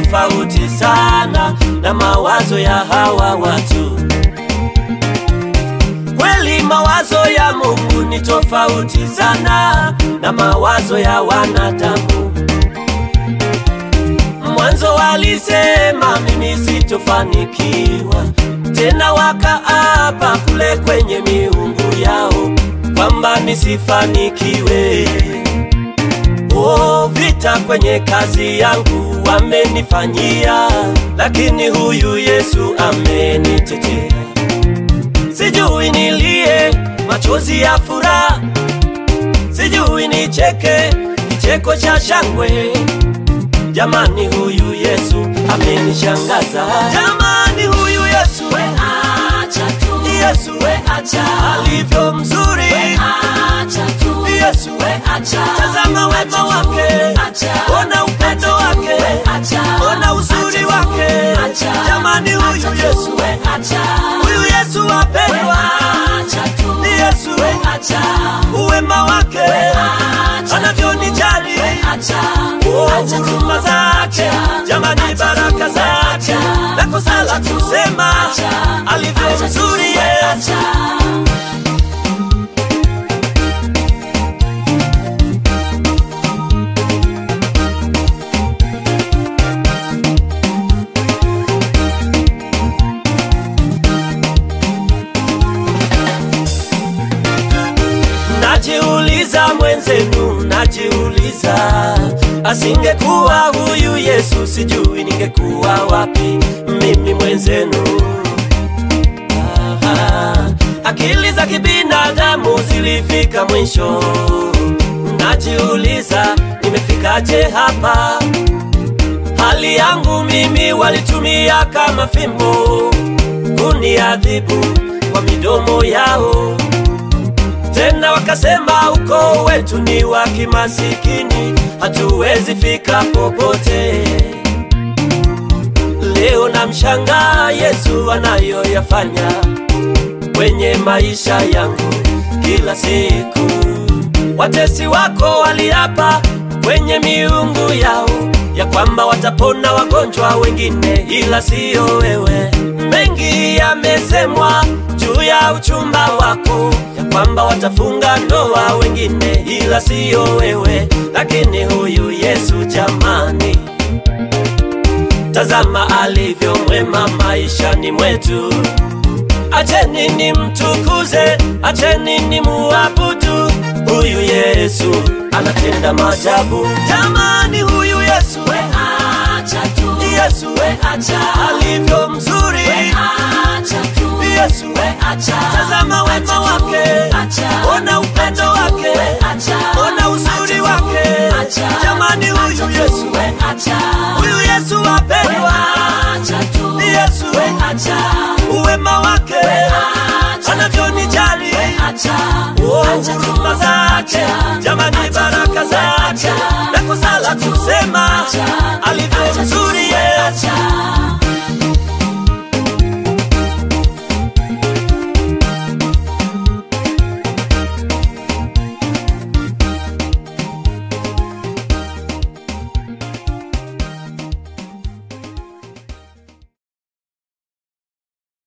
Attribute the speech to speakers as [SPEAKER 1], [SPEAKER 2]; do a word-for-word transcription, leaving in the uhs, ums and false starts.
[SPEAKER 1] tofauti sana na mawazo ya hawa watu. Kweli mawazo ya Mungu ni tofauti sana na mawazo ya wanadamu. Mwanzo walisema mimi sitofanikiwa, tena wakaapa kule kwenye miungu yao kwamba nisifanikiwe. Oh, vita kwenye kazi yangu wamenifanyia, lakini huyu Yesu amenitetea. Sijui nilie machozi ya furaha, sijui nicheke kicheko cha shangwe. Jamani, huyu Yesu amenishangaza. Jamani, huyu Yesu we acha tu, Yesu we acha, alivyo mzuri we acha tu, Yesu we acha, tazama wema wake, ona upendo wake, ona uzuri wake. Jamani, huyu Yesu we acha, huyu Yesu wapendwa, ni Yesu we acha, uwema wake anavyonijali, huruma zake, jamani baraka zake, na kusala kusema alivyo mzuri Yesu. Najiuliza mwenzenu, najiuliza, asingekuwa huyu Yesu sijui ningekuwa wapi mimi mwenzenu. Aha, akili za kibinadamu zilifika mwisho. Najiuliza nimefikaje hapa? Hali yangu mimi walitumia kama fimbo kuniadhibu kwa midomo yao. Tena wakasema ukoo wetu ni wa kimasikini, hatuwezi fika popote. Leo namshangaa Yesu anayoyafanya kwenye maisha yangu kila siku. Watesi wako waliapa kwenye miungu yao ya kwamba watapona wagonjwa wengine, ila sio wewe. Mengi yamesemwa juu ya uchumba wako ya kwamba watafunga ndoa wengine, ila sio wewe. Lakini huyu Yesu jamani, tazama alivyo mwema maishani mwetu. Acheni nimtukuze, acheni nimuabudu. Huyu Yesu anatenda maajabu. Jamani, huyu Yesu we acha tu, Yesu we acha, alivyo mzuri we acha tu, Yesu we acha, tazama wema wake, ona upendo wake, ona uzuri wake. Jamani, huyu Yesu we acha, huyu Yesu wapendwa, ni Yesu we acha, uwema wake anavyonijali, huruma zake, jamani baraka zake, na kusala kusema